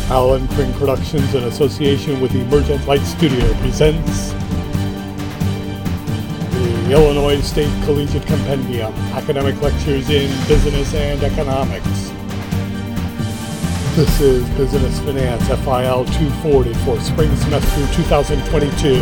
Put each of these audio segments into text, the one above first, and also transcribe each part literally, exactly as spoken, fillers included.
Alan Pring Productions, in association with Emergent Light Studio, presents the Illinois State Collegiate Compendium, Academic Lectures in Business and Economics. This is Business Finance F I L two forty for spring semester two thousand twenty-two.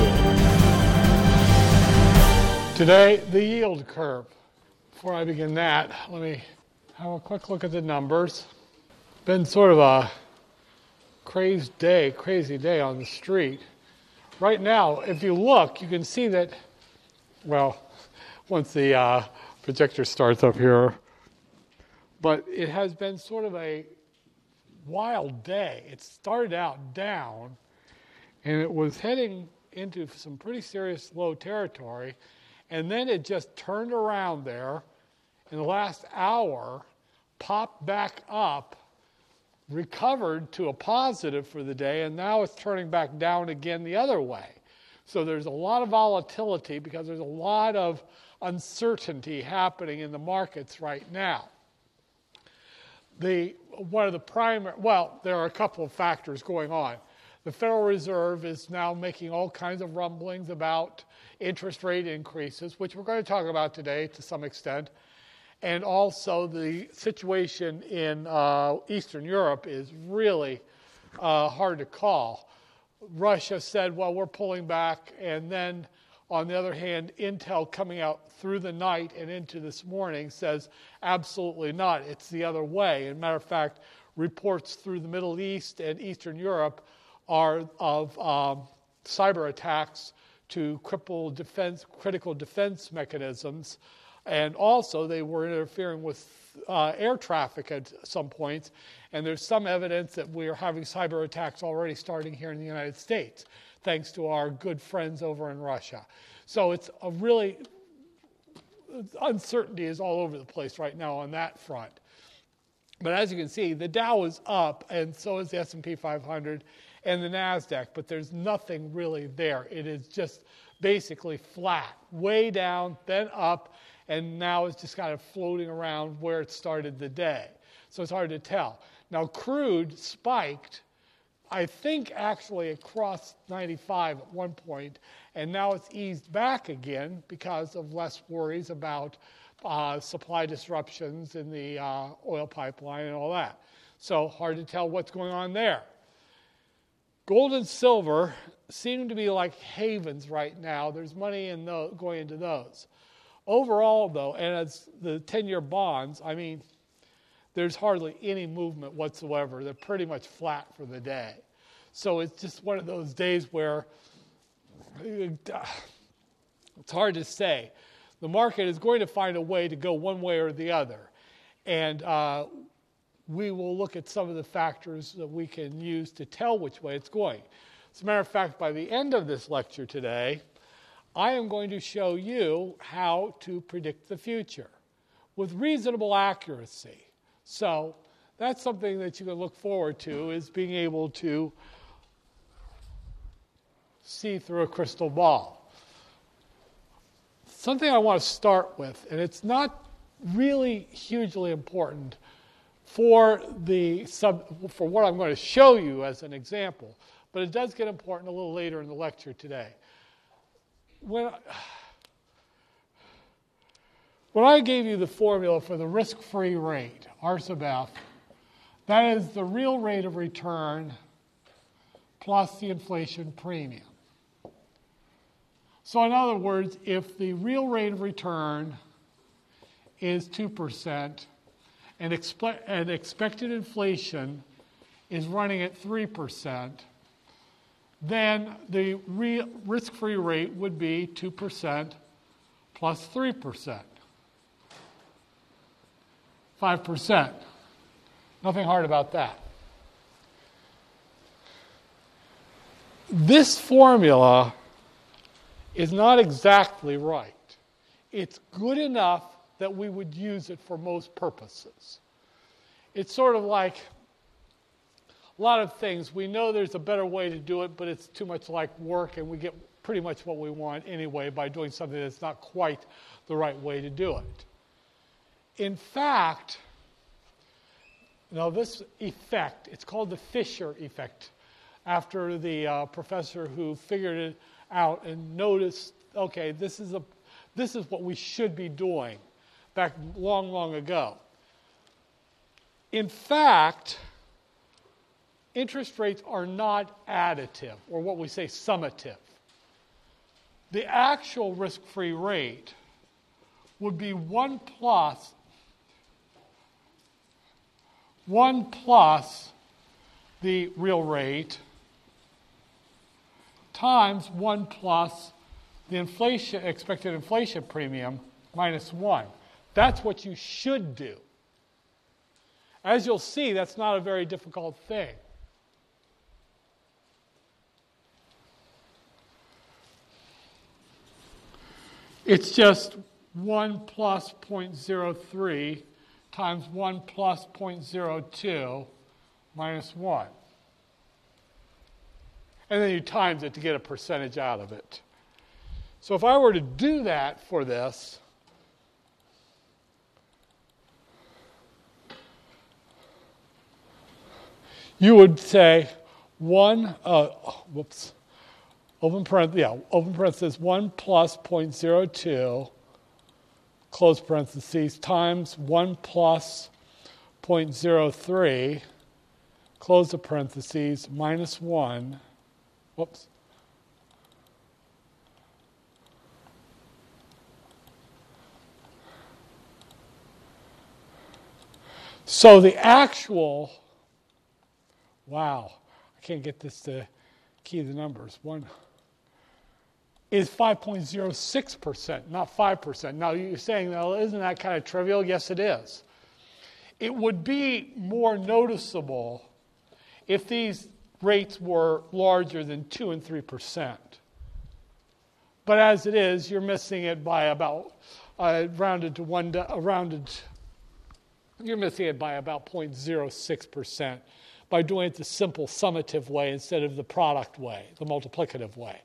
Today, the yield curve. Before I begin that, let me have a quick look at the numbers. Been sort of a crazy day, crazy day on the street. Right now, if you look, you can see that, well, once the uh, projector starts up here, but it has been sort of a wild day. It started out down, and it was heading into some pretty serious low territory, and then it just turned around there in the last hour, popped back up, recovered to a positive for the day, and now it's turning back down again the other way. So there's a lot of volatility because there's a lot of uncertainty happening in the markets right now. The one of the primary, well, there are a couple of factors going on. The Federal Reserve is now making all kinds of rumblings about interest rate increases, which we're going to talk about today to some extent. And also the situation in uh, Eastern Europe is really uh, hard to call. Russia said, well, we're pulling back. And then, on the other hand, Intel coming out through the night and into this morning says, absolutely not. It's the other way. As a matter of fact, reports through the Middle East and Eastern Europe are of um, cyber attacks to cripple defense, critical defense mechanisms. And also, they were interfering with uh, air traffic at some points. And there's some evidence that we are having cyber attacks already starting here in the United States, thanks to our good friends over in Russia. So it's a really, uncertainty is all over the place right now on that front. But as you can see, the Dow is up, and so is the S and P five hundred and the NASDAQ, but there's nothing really there. It is just basically flat, way down, then up, and now it's just kind of floating around where it started the day. So it's hard to tell. Now, crude spiked, I think, actually across ninety-five at one point, and now it's eased back again because of less worries about uh, supply disruptions in the uh, oil pipeline and all that. So hard to tell what's going on there. Gold and silver seem to be like havens right now. There's money in those, going into those. Overall, though, and as the ten-year bonds, I mean, there's hardly any movement whatsoever. They're pretty much flat for the day. So it's just one of those days where it's hard to say. The market is going to find a way to go one way or the other. And uh, we will look at some of the factors that we can use to tell which way it's going. As a matter of fact, by the end of this lecture today, I am going to show you how to predict the future with reasonable accuracy. So that's something that you can look forward to, is being able to see through a crystal ball. Something I want to start with, and it's not really hugely important for the sub, for what I'm going to show you as an example, but it does get important a little later in the lecture today. When, when I gave you the formula for the risk-free rate, R sub F, that is the real rate of return plus the inflation premium. So in other words, if the real rate of return is two percent and, expe- and expected inflation is running at three percent, then the real risk-free rate would be two percent plus three percent. five percent. Nothing hard about that. This formula is not exactly right. It's good enough that we would use it for most purposes. It's sort of like a lot of things. We know there's a better way to do it, but it's too much like work, and we get pretty much what we want anyway by doing something that's not quite the right way to do it. In fact, Now this effect, it's called the Fisher effect, after the uh, professor who figured it out and noticed, okay, this is a, this is what we should be doing back long, long ago. In fact, interest rates are not additive, or what we say summative. The actual risk-free rate would be one plus one plus the real rate times one plus the inflation expected inflation premium minus one. That's what you should do. As you'll see, that's not a very difficult thing. It's just one plus zero point zero three times one plus zero point zero two minus one. And then you times it to get a percentage out of it. So if I were to do that for this, you would say one, uh, whoops, open parenthesis, yeah, open parenthesis, one plus zero point zero two, close parentheses, times one plus zero point zero three, close the parentheses, minus one, whoops. So the actual, wow, I can't get this to key the numbers. One is five point zero six percent, not five percent. Now you're saying, well, isn't that kind of trivial? Yes, it is. It would be more noticeable if these rates were larger than two and three percent. But as it is, you're missing it by about, uh, rounded to one, uh, rounded, you're missing it by about zero point zero six percent by doing it the simple summative way instead of the product way, the multiplicative way.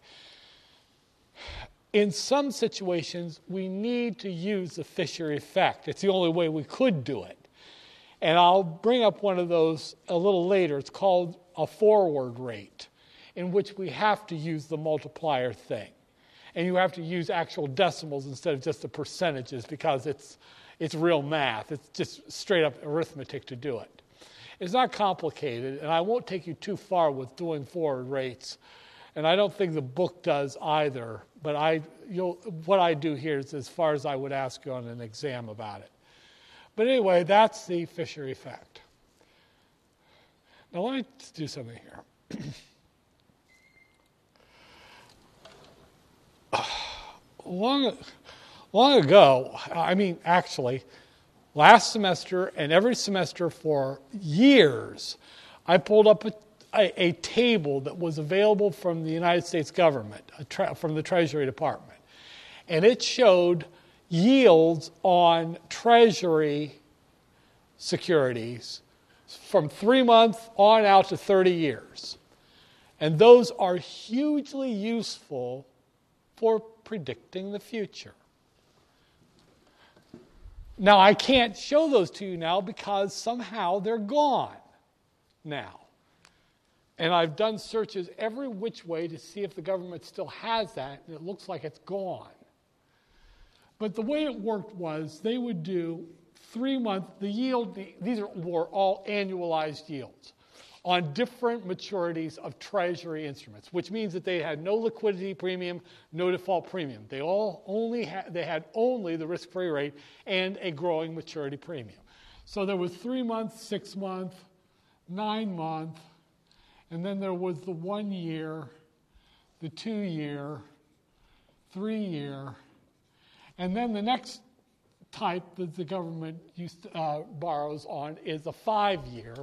In some situations, we need to use the Fisher effect. It's the only way we could do it. And I'll bring up one of those a little later. It's called a forward rate, in which we have to use the multiplier thing. And you have to use actual decimals instead of just the percentages because it's, it's real math. It's just straight up arithmetic to do it. It's not complicated, and I won't take you too far with doing forward rates. And I don't think the book does either, but I, you'll, what I do here is as far as I would ask you on an exam about it. But anyway, that's the Fisher effect. Now let me do something here. long, long ago, I mean actually, last semester and every semester for years, I pulled up a A, a table that was available from the United States government, a tra- from the Treasury Department. And it showed yields on Treasury securities from three months on out to thirty years. And those are hugely useful for predicting the future. Now, I can't show those to you now because somehow they're gone now. And I've done searches every which way to see if the government still has that, and it looks like it's gone. But the way it worked was they would do three-month, the yield, the, these are, were all annualized yields on different maturities of Treasury instruments, which means that they had no liquidity premium, no default premium. They all only had, they had only the risk-free rate and a growing maturity premium. So there was three-month, six-month, nine-month, and then there was the one-year, the two-year, three-year, and then the next type that the government used to, uh, borrows on is a five-year.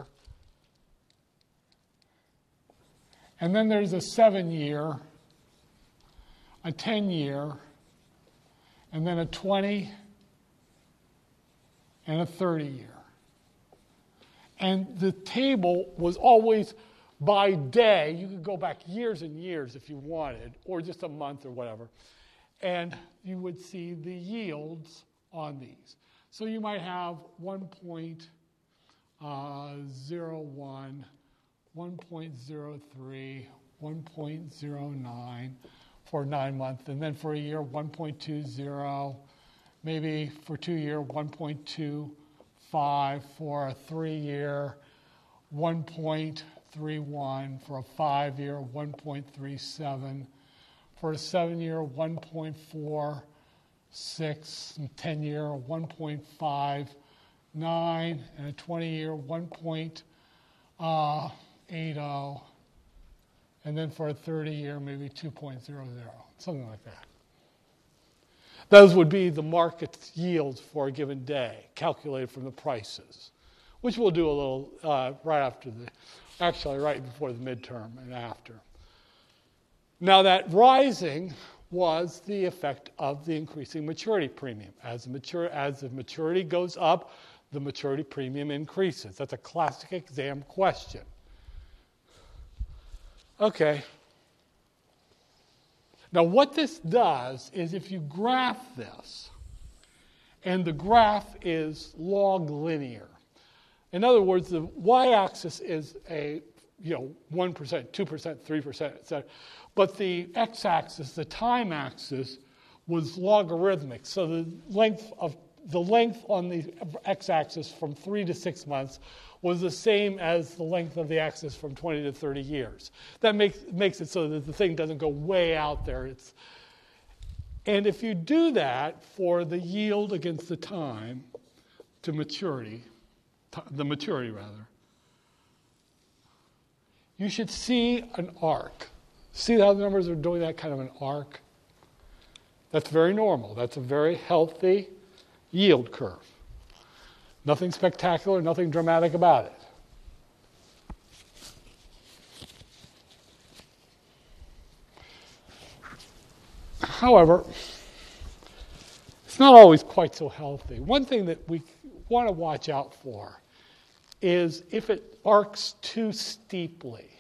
And then there's a seven-year, a ten-year, and then a twenty, and a thirty-year. And the table was always by day. You could go back years and years if you wanted, or just a month or whatever. And you would see the yields on these. So you might have one point uh, zero one, one point zero three, one point zero nine for nine months, and then for a year, one point two zero, maybe for two year, one point two five, for a three year, one point three one, for a five year, one point three seven, for a seven year, one point four six, and ten year, one point five nine, and a twenty year, one point eight zero, and then for a thirty year, maybe two point zero zero, something like that. Those would be the market yields for a given day, calculated from the prices, which we'll do a little uh, right after the, actually right before the midterm and after. Now that rising was the effect of the increasing maturity premium. As the, mature, as the maturity goes up, the maturity premium increases. That's a classic exam question. Okay. Now what this does is if you graph this, and the graph is log linear. In other words, the y-axis is a, you know, one percent, two percent, three percent, et cetera. But the x-axis, the time axis, was logarithmic. So the length of the length on the x-axis from three to six months was the same as the length of the axis from twenty to thirty years. That makes makes it so that the thing doesn't go way out there. It's, and if you do that for the yield against the time to maturity, the maturity rather, you should see an arc. See how the numbers are doing that kind of an arc? That's very normal. That's a very healthy yield curve. Nothing spectacular, nothing dramatic about it. However, it's not always quite so healthy. One thing that we want to watch out for is if it arcs too steeply.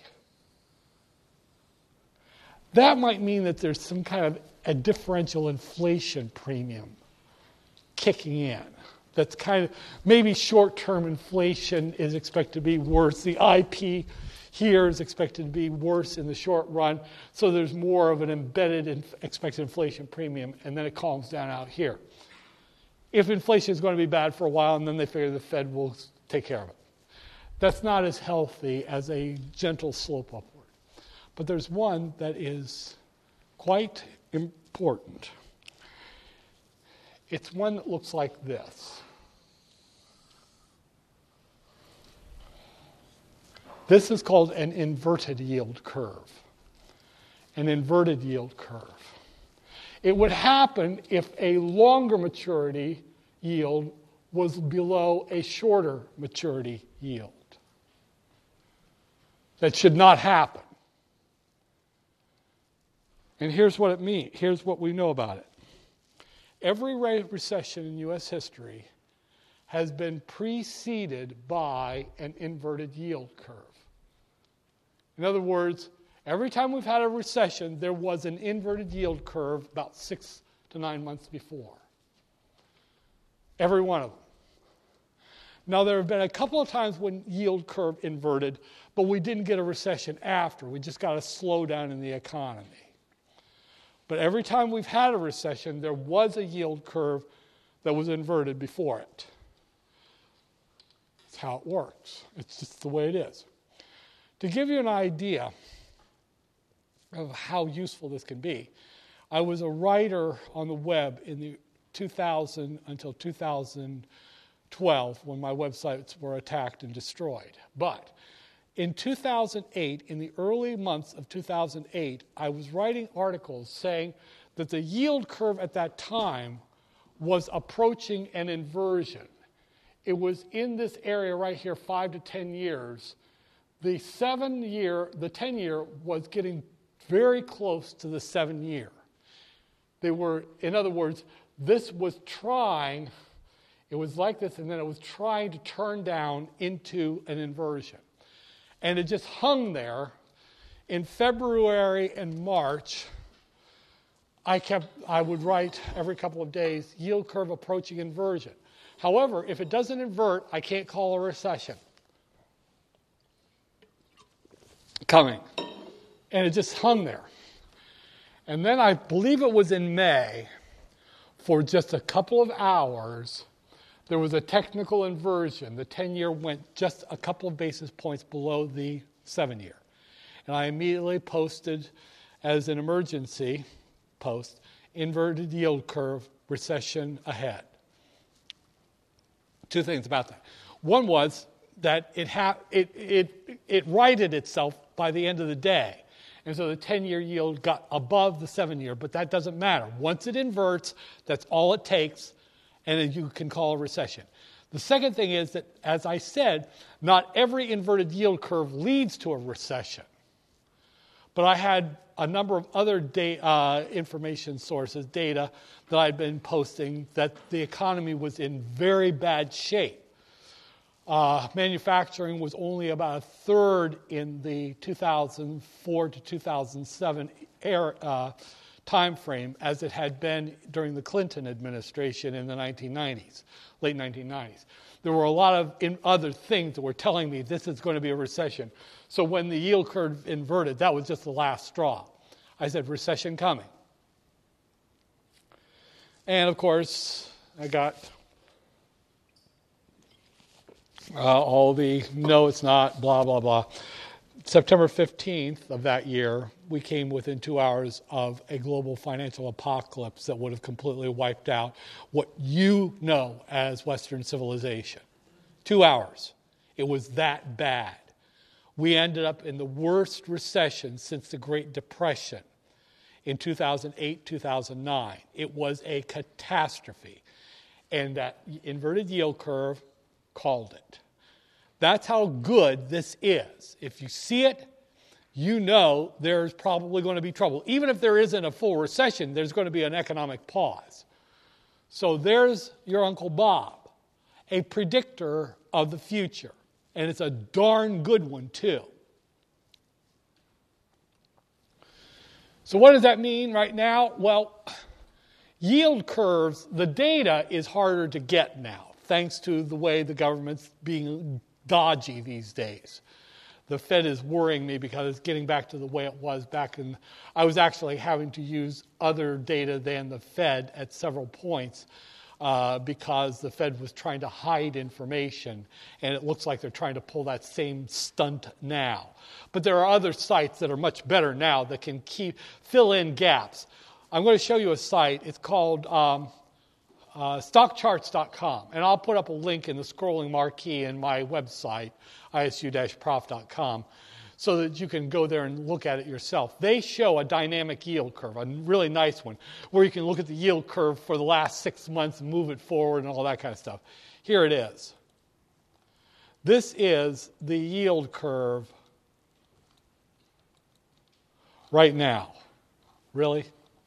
That might mean that there's some kind of a differential inflation premium kicking in. That's kind of, maybe short-term inflation is expected to be worse. The I P here is expected to be worse in the short run, so there's more of an embedded in expected inflation premium, and then it calms down out here. If inflation is going to be bad for a while, and then they figure the Fed will take care of it. That's not as healthy as a gentle slope upward. But there's one that is quite important. It's one that looks like this. This is called an inverted yield curve. An inverted yield curve. It would happen if a longer maturity yield was below a shorter maturity yield. That should not happen. And here's what it means. Here's what we know about it. Every recession in U S history has been preceded by an inverted yield curve. In other words, every time we've had a recession, there was an inverted yield curve about six to nine months before. Every one of them. Now, there have been a couple of times when yield curve inverted, but we didn't get a recession after. We just got a slowdown in the economy. But every time we've had a recession, there was a yield curve that was inverted before it. That's how it works. It's just the way it is. To give you an idea of how useful this can be, I was a writer on the web in the two thousand until two thousand twelve when my websites were attacked and destroyed. But in two thousand eight, in the early months of two thousand eight, I was writing articles saying that the yield curve at that time was approaching an inversion. It was in this area right here, five to ten years. The seven-year, the ten-year was getting very close to the seven-year. They were, in other words, this was trying, it was like this, and then it was trying to turn down into an inversion. And it just hung there. In February and March, I kept, I would write every couple of days, yield curve approaching inversion. However, if it doesn't invert, I can't call a recession. coming. And it just hung there. And then I believe it was in May, for just a couple of hours, there was a technical inversion. The ten-year went just a couple of basis points below the seven-year. And I immediately posted as an emergency post, inverted yield curve, recession ahead. Two things about that. One was that it, ha- it, it, it righted itself by the end of the day. And so the ten-year yield got above the seven-year, but that doesn't matter. Once it inverts, that's all it takes, and then you can call a recession. The second thing is that, as I said, not every inverted yield curve leads to a recession. But I had a number of other da- uh, information sources, data, that I'd been posting that the economy was in very bad shape. Uh, manufacturing was only about a third in the two thousand four to two thousand seven era, uh, time frame as it had been during the Clinton administration in the nineteen nineties, late nineteen nineties. There were a lot of in other things that were telling me this is going to be a recession. So when the yield curve inverted, that was just the last straw. I said, recession coming. And of course, I got Uh, all the, no, it's not, blah, blah, blah. September fifteenth of that year, we came within two hours of a global financial apocalypse that would have completely wiped out what you know as Western civilization. Two hours. It was that bad. We ended up in the worst recession since the Great Depression in two thousand eight, two thousand nine. It was a catastrophe. And that inverted yield curve called it. That's how good this is. If you see it, you know there's probably going to be trouble. Even if there isn't a full recession, there's going to be an economic pause. So there's your Uncle Bob, a predictor of the future. And it's a darn good one, too. So what does that mean right now? Well, yield curves, the data is harder to get now, thanks to the way the government's being dodgy these days. The Fed is worrying me because it's getting back to the way it was back in... I was actually having to use other data than the Fed at several points uh, because the Fed was trying to hide information, and it looks like they're trying to pull that same stunt now. But there are other sites that are much better now that can keep fill in gaps. I'm going to show you a site. It's called... Um, Uh, stock charts dot com, and I'll put up a link in the scrolling marquee in my website, I S U prof dot com, so that you can go there and look at it yourself. They show a dynamic yield curve, a really nice one, where you can look at the yield curve for the last six months and move it forward and all that kind of stuff. Here it is. This is the yield curve right now. Really?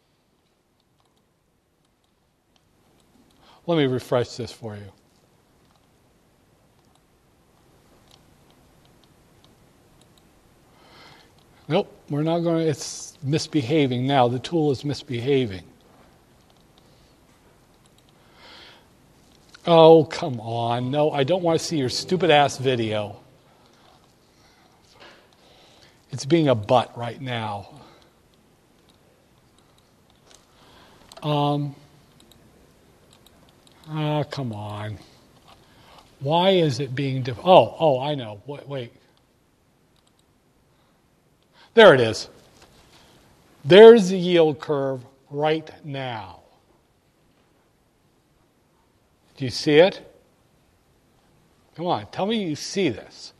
Let me refresh this for you. Nope, we're not going to, it's misbehaving now. The tool is misbehaving. Oh, come on. No, I don't want to see your stupid ass video. It's being a butt right now. Um... Ah, oh, come on. Why is it being... Diff- oh, oh, I know. Wait, wait. There it is. There's the yield curve right now. Do you see it? Come on, tell me you see this.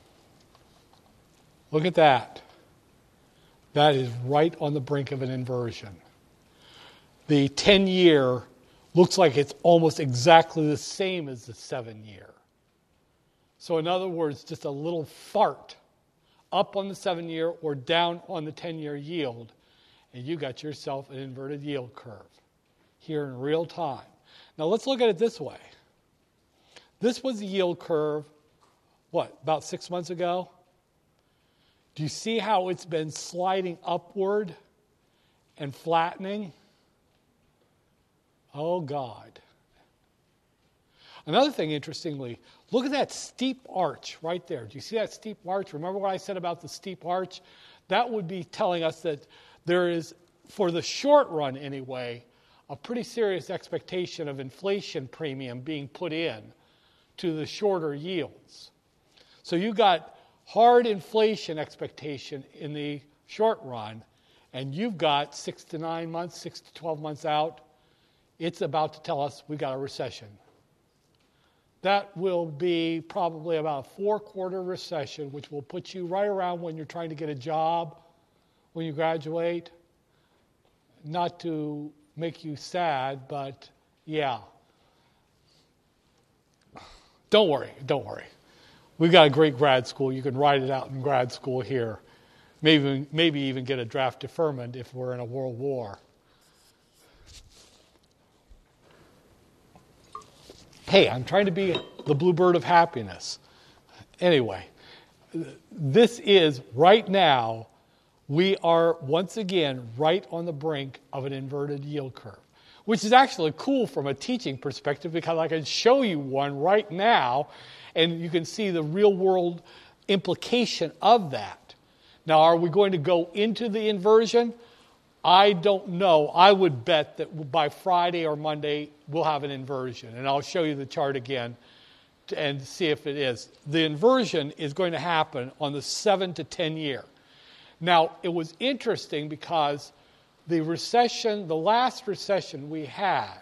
Look at that. That is right on the brink of an inversion. The ten-year looks like it's almost exactly the same as the seven-year. So in other words, just a little fart up on the seven-year or down on the ten-year yield, and you got yourself an inverted yield curve here in real time. Now let's look at it this way. This was the yield curve, what, about six months ago? Do you see how it's been sliding upward and flattening? Oh, God. Another thing, interestingly, look at that steep arch right there. Do you see that steep arch? Remember what I said about the steep arch? That would be telling us that there is, for the short run anyway, a pretty serious expectation of inflation premium being put in to the shorter yields. So you got hard inflation expectation in the short run, and you've got six to nine months, six to twelve months out. It's about to tell us we got a recession. That will be probably about a four-quarter recession, which will put you right around when you're trying to get a job, when you graduate. Not to make you sad, but yeah. Don't worry, don't worry. We've got a great grad school. You can ride it out in grad school here. Maybe, maybe even get a draft deferment if we're in a world war. Hey, I'm trying to be the bluebird of happiness. Anyway, this is right now, we are once again right on the brink of an inverted yield curve, which is actually cool from a teaching perspective because I can show you one right now and you can see the real world implication of that. Now, are we going to go into the inversion? I don't know. I would bet that by Friday or Monday, we'll have an inversion. And I'll show you the chart again to, and see if it is. The inversion is going to happen on the seven to ten year. Now, it was interesting because the recession, the last recession we had,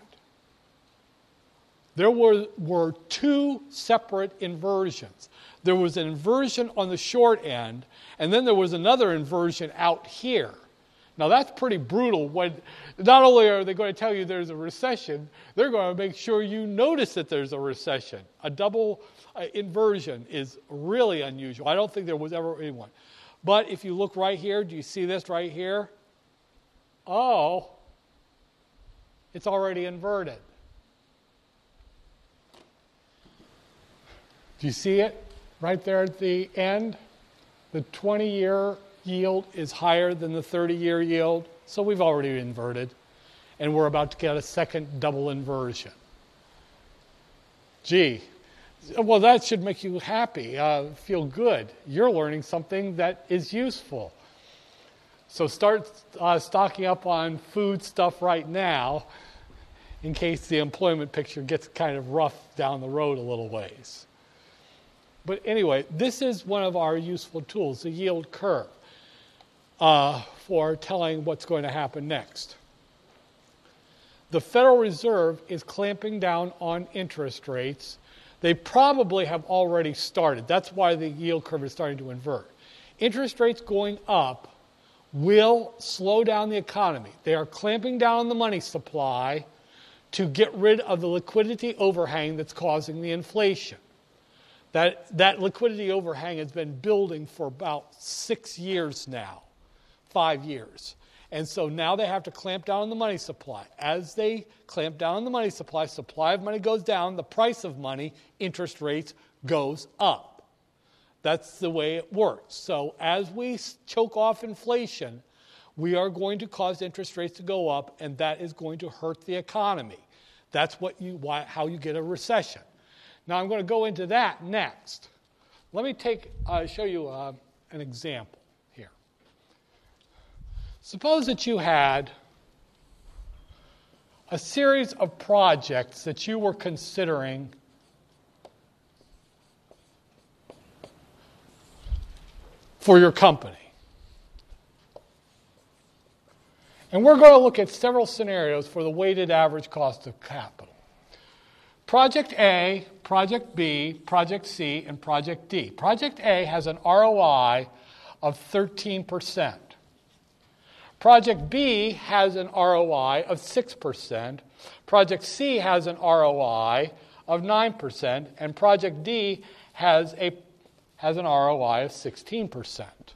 there were, were two separate inversions. There was an inversion on the short end, and then there was another inversion out here. Now, that's pretty brutal. When not only are they going to tell you there's a recession, they're going to make sure you notice that there's a recession. A double uh, inversion is really unusual. I don't think there was ever anyone. But if you look right here, do you see this right here? Oh, it's already inverted. Do you see it right there at the end? The twenty-year yield is higher than the thirty-year yield, so we've already inverted, and we're about to get a second double inversion. Gee, well, that should make you happy, uh, feel good. You're learning something that is useful. So start uh, stocking up on food stuff right now in case the employment picture gets kind of rough down the road a little ways. But anyway, this is one of our useful tools, the yield curve, uh, for telling what's going to happen next. The Federal Reserve is clamping down on interest rates. They probably have already started. That's why the yield curve is starting to invert. Interest rates going up will slow down the economy. They are clamping down on the money supply to get rid of the liquidity overhang that's causing the inflation. That, that liquidity overhang has been building for about six years now, five years. And so now they have to clamp down on the money supply. As they clamp down on the money supply, supply of money goes down, the price of money, interest rates, goes up. That's the way it works. So as we choke off inflation, we are going to cause interest rates to go up, and that is going to hurt the economy. That's what you, why, how you get a recession. Now I'm going to go into that next. Let me take, uh, show you uh, an example here. Suppose that you had a series of projects that you were considering for your company. And we're going to look at several scenarios for the weighted average cost of capital. Project A, Project B, Project C, and Project D. Project A has an R O I of thirteen percent. Project B has an R O I of six percent. Project C has an R O I of nine percent. And Project D has, a, has an R O I of sixteen percent.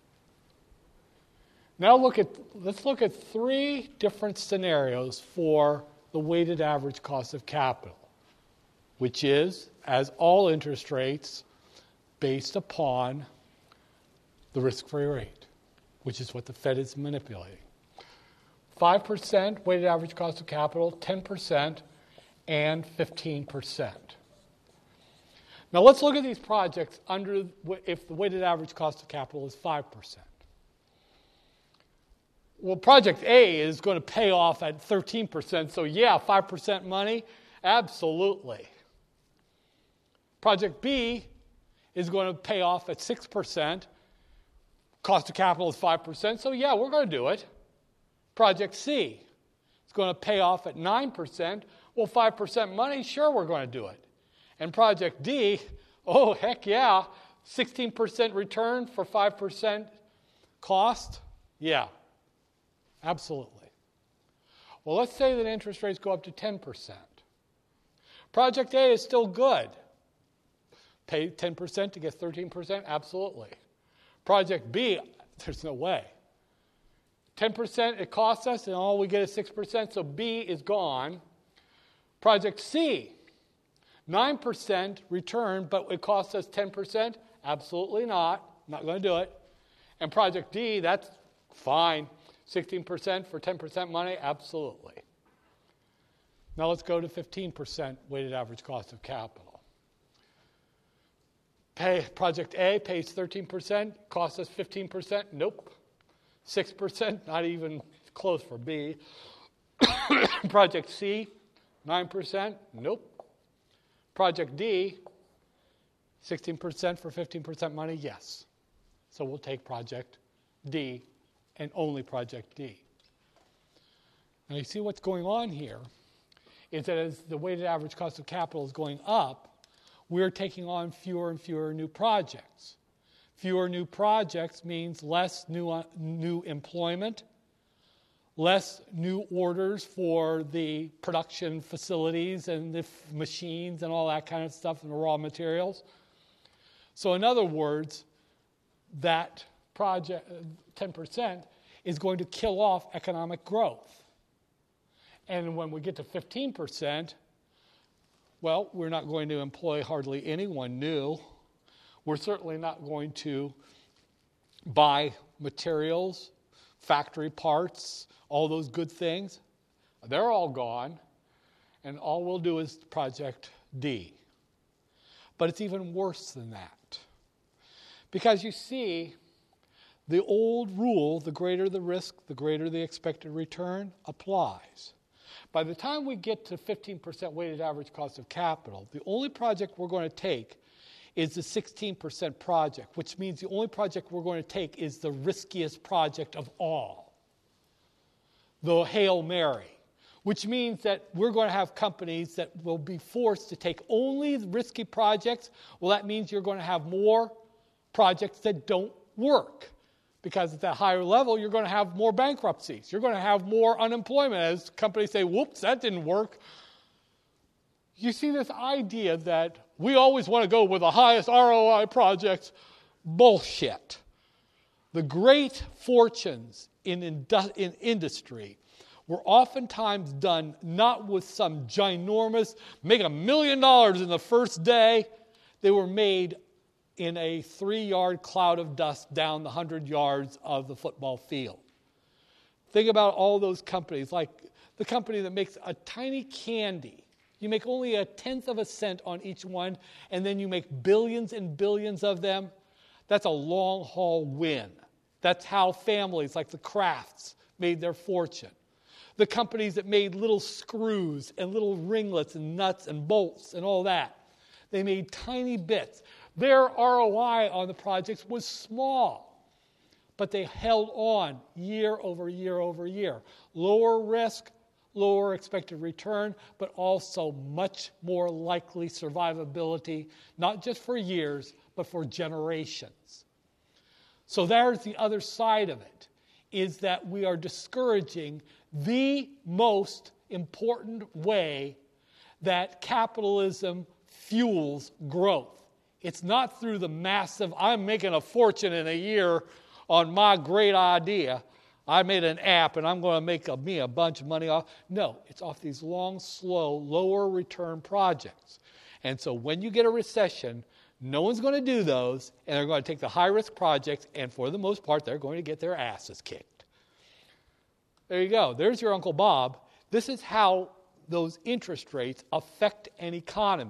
Now look at, let's look at three different scenarios for the weighted average cost of capital, which is, as all interest rates, based upon the risk-free rate, which is what the Fed is manipulating. five percent weighted average cost of capital, ten percent, and fifteen percent. Now let's look at these projects under if the weighted average cost of capital is five percent. Well, project A is going to pay off at thirteen percent, so yeah, five percent money, absolutely. Project B is going to pay off at six percent. Cost of capital is five percent, so yeah, we're going to do it. Project C is going to pay off at nine percent. Well, five percent money, sure, we're going to do it. And Project D, oh, heck yeah, sixteen percent return for five percent cost? Yeah, absolutely. Well, let's say that interest rates go up to ten percent. Project A is still good. Pay ten percent to get thirteen percent? Absolutely. Project B, there's no way. ten percent it costs us, and all we get is six percent, so B is gone. Project C, nine percent return, but it costs us ten percent? Absolutely not. Not going to do it. And Project D, that's fine. sixteen percent for ten percent money? Absolutely. Now let's go to fifteen percent weighted average cost of capital. Pay, Project A pays thirteen percent, costs us fifteen percent? Nope. six percent, not even close for B. Project C, nine percent? Nope. Project D, sixteen percent for fifteen percent money? Yes. So we'll take Project D and only Project D. Now you see what's going on here is that as the weighted average cost of capital is going up, we're taking on fewer and fewer new projects. Fewer new projects means less new, uh, new employment, less new orders for the production facilities and the f- machines and all that kind of stuff and the raw materials. So in other words, that project, ten percent, is going to kill off economic growth. And when we get to fifteen percent, well, we're not going to employ hardly anyone new. We're certainly not going to buy materials, factory parts, all those good things. They're all gone. And all we'll do is Project D. But it's even worse than that. Because you see, the old rule, the greater the risk, the greater the expected return, applies. By the time we get to fifteen percent weighted average cost of capital, the only project we're going to take is the sixteen percent project, which means the only project we're going to take is the riskiest project of all, the Hail Mary, which means that we're going to have companies that will be forced to take only risky projects. Well, that means you're going to have more projects that don't work. Because at that higher level, you're going to have more bankruptcies. You're going to have more unemployment as companies say, whoops, that didn't work. You see this idea that we always want to go with the highest R O I projects. Bullshit. The great fortunes in, indu- in industry were oftentimes done not with some ginormous, make a million dollars in the first day. They were made in a three-yard cloud of dust down the hundred yards of the football field. Think about all those companies, like the company that makes a tiny candy. You make only a tenth of a cent on each one, and then you make billions and billions of them. That's a long-haul win. That's how families like the Crafts made their fortune. The companies that made little screws and little ringlets and nuts and bolts and all that, they made tiny bits. Their R O I on the projects was small, but they held on year over year over year. Lower risk, lower expected return, but also much more likely survivability, not just for years, but for generations. So there's the other side of it, is that we are discouraging the most important way that capitalism fuels growth. It's not through the massive, I'm making a fortune in a year on my great idea. I made an app and I'm going to make a, me a bunch of money off. No, it's off these long, slow, lower return projects. And so when you get a recession, no one's going to do those, and they're going to take the high-risk projects, and for the most part, they're going to get their asses kicked. There you go. There's your Uncle Bob. This is how those interest rates affect an economy.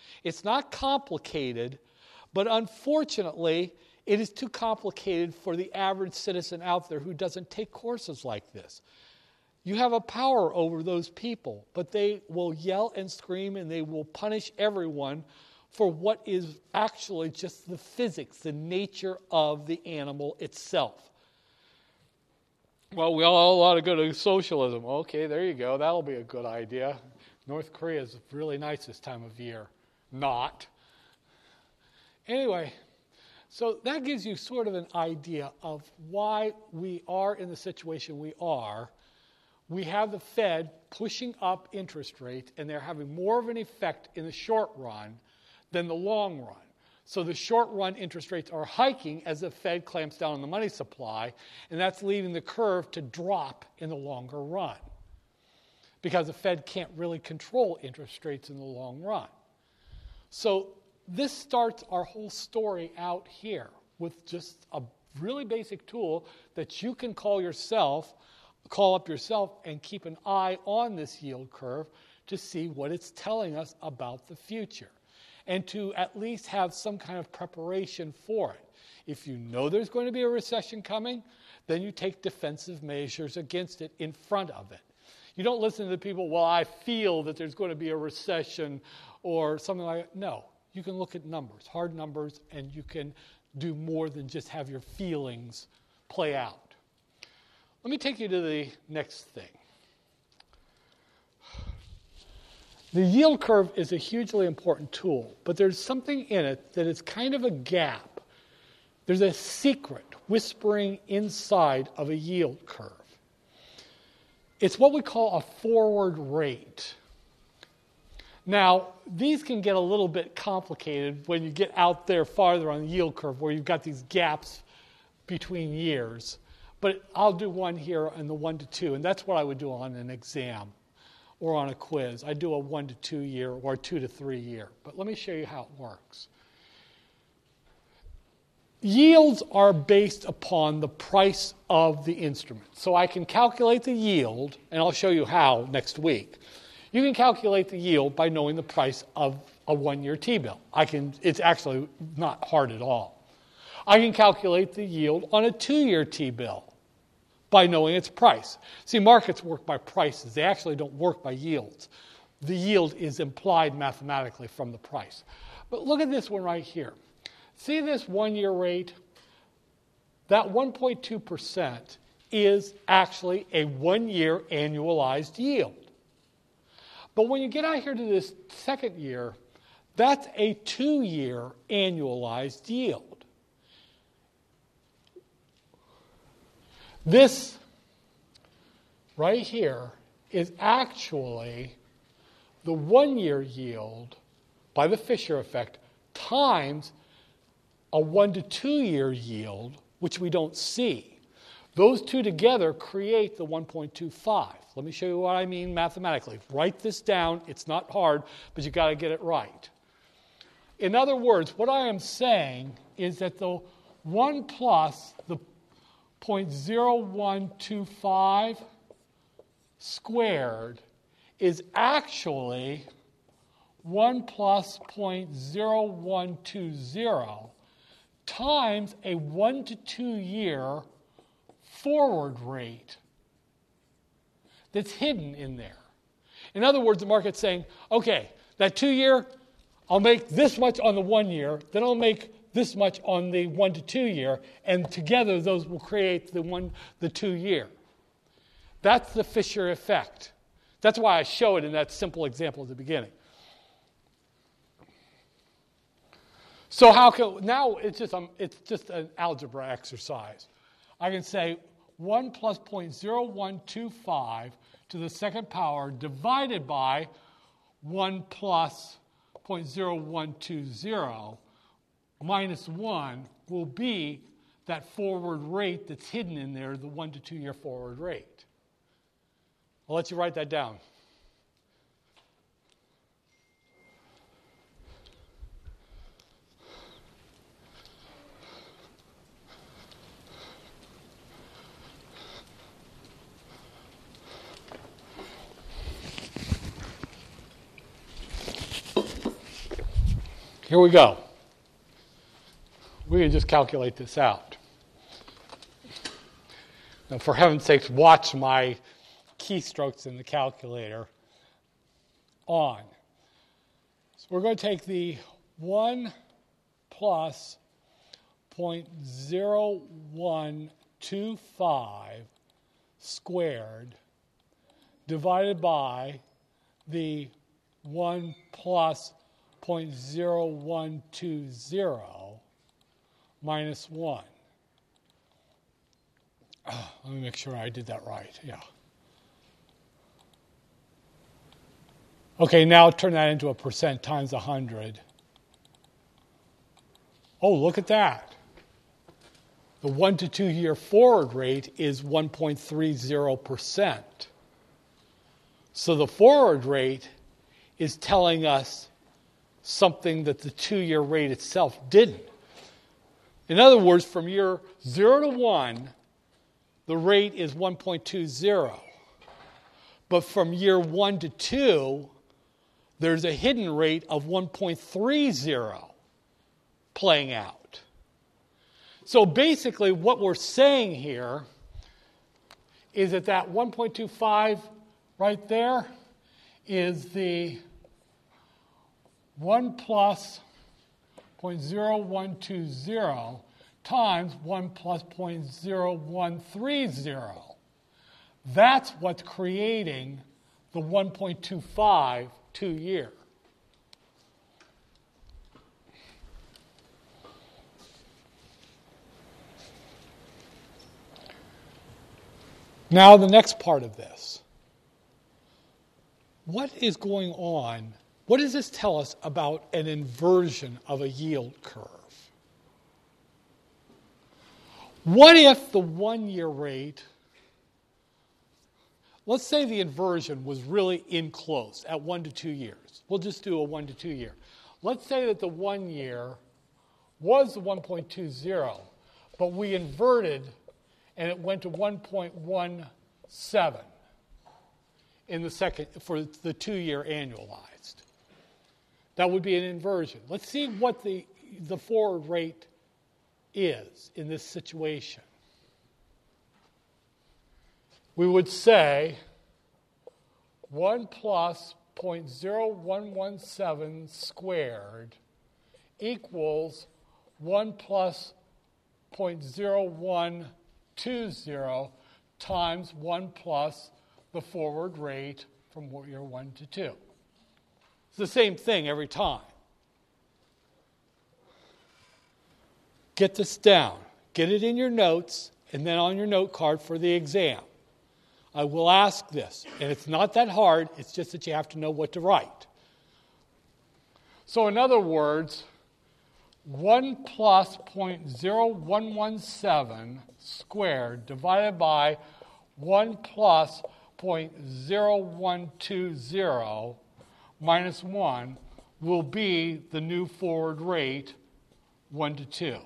It's not complicated, but unfortunately, it is too complicated for the average citizen out there who doesn't take courses like this. You have a power over those people, but they will yell and scream and they will punish everyone for what is actually just the physics, the nature of the animal itself. Well, we all ought to go to socialism. Okay, there you go. That'll be a good idea. North Korea is really nice this time of year. Not. Anyway, so that gives you sort of an idea of why we are in the situation we are. We have the Fed pushing up interest rates, and they're having more of an effect in the short run than the long run. So the short run interest rates are hiking as the Fed clamps down on the money supply, and that's leaving the curve to drop in the longer run because the Fed can't really control interest rates in the long run. So this starts our whole story out here with just a really basic tool that you can call yourself, call up yourself and keep an eye on this yield curve to see what it's telling us about the future, and to at least have some kind of preparation for it. If you know there's going to be a recession coming, then you take defensive measures against it in front of it. You don't listen to the people, well, I feel that there's going to be a recession or something like that. No, you can look at numbers, hard numbers, and you can do more than just have your feelings play out. Let me take you to the next thing. The yield curve is a hugely important tool, but there's something in it that is kind of a gap. There's a secret whispering inside of a yield curve. It's what we call a forward rate. Now, these can get a little bit complicated when you get out there farther on the yield curve where you've got these gaps between years. But I'll do one here and the one to two, and that's what I would do on an exam or on a quiz. I do a one to two year or two to three year. But let me show you how it works. Yields are based upon the price of the instrument. So I can calculate the yield, and I'll show you how next week. You can calculate the yield by knowing the price of a one-year T-bill. I can. It's actually not hard at all. I can calculate the yield on a two-year T-bill by knowing its price. See, markets work by prices. They actually don't work by yields. The yield is implied mathematically from the price. But look at this one right here. See this one-year rate? That one point two percent is actually a one-year annualized yield. But when you get out here to this second year, that's a two-year annualized yield. This right here is actually the one-year yield by the Fisher effect times a one to two year yield, which we don't see. Those two together create the one point two five. Let me show you what I mean mathematically. Write this down. It's not hard, but you've got to get it right. In other words, what I am saying is that the one plus the zero point zero one two five squared is actually one plus zero point zero one two zero times a one to two year forward rate that's hidden in there. In other words, the market's saying, okay, that two year, I'll make this much on the one year, then I'll make this much on the one to two year, and together those will create the one, the two year. That's the Fisher effect. That's why I show it in that simple example at the beginning. So how can, now it's just, um, it's just an algebra exercise. I can say one plus zero point zero one two five to the second power divided by one plus zero point zero one two zero minus one will be that forward rate that's hidden in there, the one to two year forward rate. I'll let you write that down. Here we go. We can just calculate this out. Now, for heaven's sakes, watch my keystrokes in the calculator on. So we're going to take the one plus zero point zero one two five squared divided by the one plus zero point zero one two zero minus one. Oh, let me make sure I did that right. Yeah. Okay, now turn that into a percent times one hundred. Oh, look at that. The one to two year forward rate is one point three zero percent. So the forward rate is telling us something that the two-year rate itself didn't. In other words, from year zero to one, the rate is one point two zero. But from year one to two, there's a hidden rate of one point three zero playing out. So basically what we're saying here is that that one point two five right there is the one plus zero point zero one two zero times one plus zero point zero one three zero. That's what's creating the one point two five two-year. Now the next part of this. What is going on? What does this tell us about an inversion of a yield curve? What if the one-year rate, let's say the inversion was really in close at one to two years. We'll just do a one to two year. Let's say that the one year was the one point two zero, but we inverted and it went to one point one seven in the second for the two-year annualized. That would be an inversion. Let's see what the, the forward rate is in this situation. We would say one plus zero point zero one one seven squared equals one plus zero point zero one two zero times one plus the forward rate from year one to two. It's the same thing every time. Get this down. Get it in your notes and then on your note card for the exam. I will ask this, and it's not that hard, it's just that you have to know what to write. So in other words, one plus zero point zero one one seven squared divided by one plus zero point zero one two zero minus one will be the new forward rate, one to two.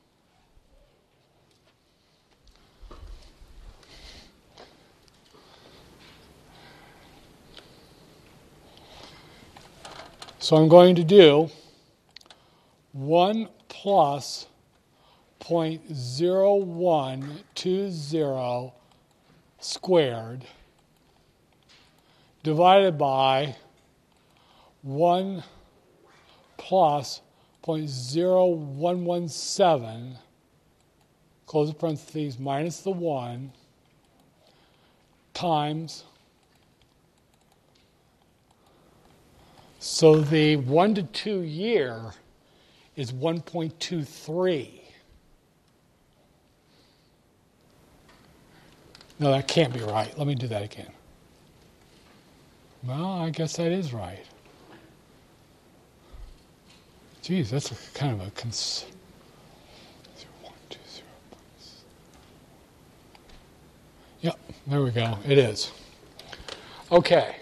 So I'm going to do one plus zero point zero one two zero squared divided by one plus zero point zero one one seven, close the parentheses, minus the one, times. So the one to two year is one point two three. No, that can't be right. Let me do that again. Well, I guess that is right. Geez, that's a kind of a cons- zero, one, two, zero. Yep, there we go. It is. Okay.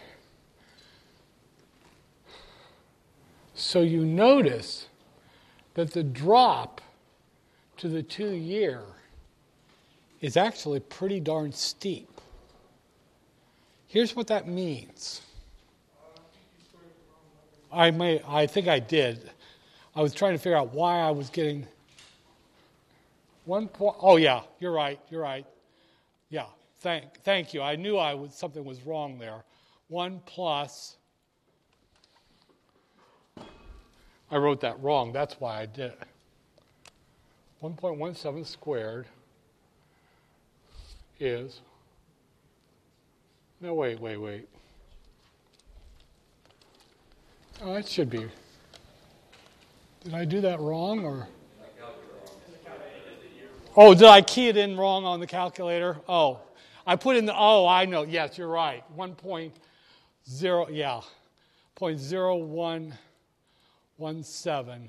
So you notice that the drop to the two-year is actually pretty darn steep. Here's what that means. I may, I think I did. I was trying to figure out why I was getting one point. Oh, yeah, you're right. You're right. Yeah, thank, thank you. I knew I was something was wrong there. One plus. I wrote that wrong. That's why I did it. one point one seven squared is. No, wait, wait, wait. Oh, it should be. Did I do that wrong or? Oh, did I key it in wrong on the calculator? Oh, I put in the, oh, I know. Yes, you're right. one point zero, yeah. zero point zero one one seven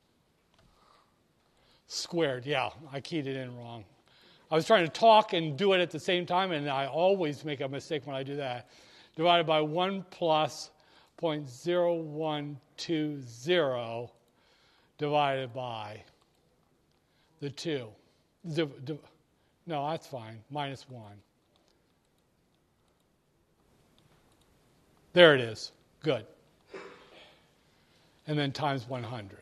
squared. Yeah, I keyed it in wrong. I was trying to talk and do it at the same time, and I always make a mistake when I do that. Divided by one plus zero point zero one two zero divided by the two. Div, div, no, that's fine. Minus one. There it is. Good. And then times one hundred.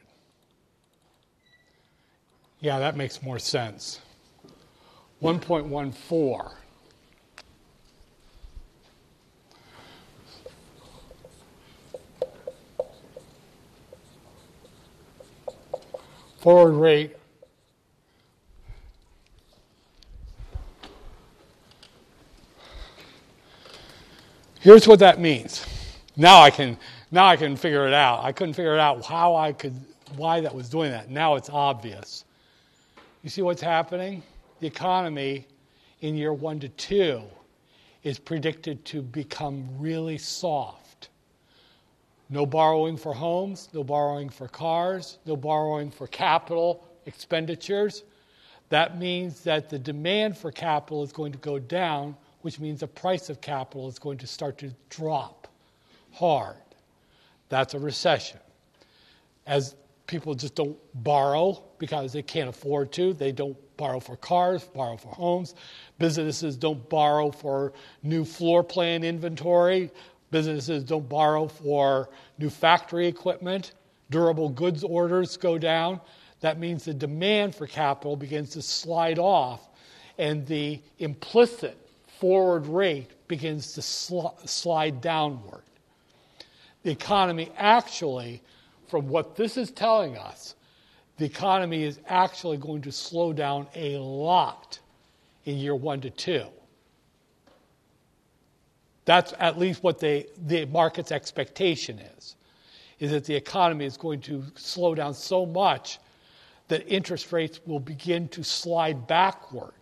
Yeah, that makes more sense. one point one four. Forward rate here's what that means. Now I can now I can figure it out. I couldn't figure it out how I could why that was doing that. Now it's obvious. You see what's happening? The economy in year one to two is predicted to become really soft. No borrowing for homes, no borrowing for cars, no borrowing for capital expenditures. That means that the demand for capital is going to go down, which means the price of capital is going to start to drop hard. That's a recession. As people just don't borrow because they can't afford to, they don't borrow for cars, borrow for homes. Businesses don't borrow for new floor plan inventory. Businesses don't borrow for new factory equipment. Durable goods orders go down. That means the demand for capital begins to slide off, and the implicit forward rate begins to sl- slide downward. The economy actually, from what this is telling us, the economy is actually going to slow down a lot in year one to two. That's at least what they, the market's expectation is, is that the economy is going to slow down so much that interest rates will begin to slide backward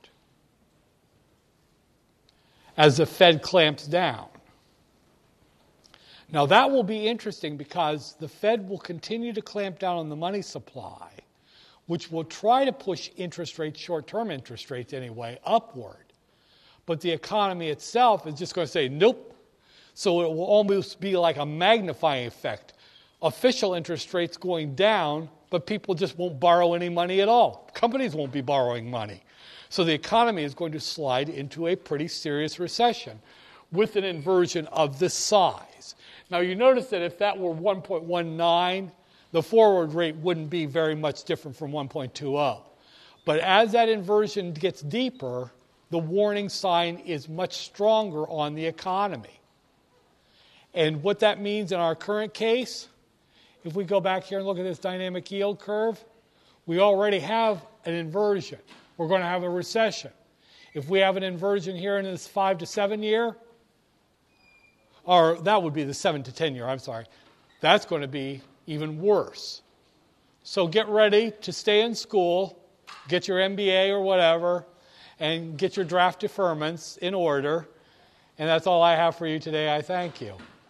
as the Fed clamps down. Now that will be interesting because the Fed will continue to clamp down on the money supply, which will try to push interest rates, short-term interest rates anyway, upward. But the economy itself is just going to say, nope. So it will almost be like a magnifying effect. Official interest rates going down, but people just won't borrow any money at all. Companies won't be borrowing money. So the economy is going to slide into a pretty serious recession with an inversion of this size. Now you notice that if that were one point one nine, the forward rate wouldn't be very much different from one point two zero. But as that inversion gets deeper, the warning sign is much stronger on the economy. And what that means in our current case, if we go back here and look at this dynamic yield curve, we already have an inversion. We're going to have a recession. If we have an inversion here in this five to seven year, or that would be the seven to ten year, I'm sorry, that's going to be even worse. So get ready to stay in school, get your M B A or whatever, and get your draft deferments in order. And that's all I have for you today. I thank you.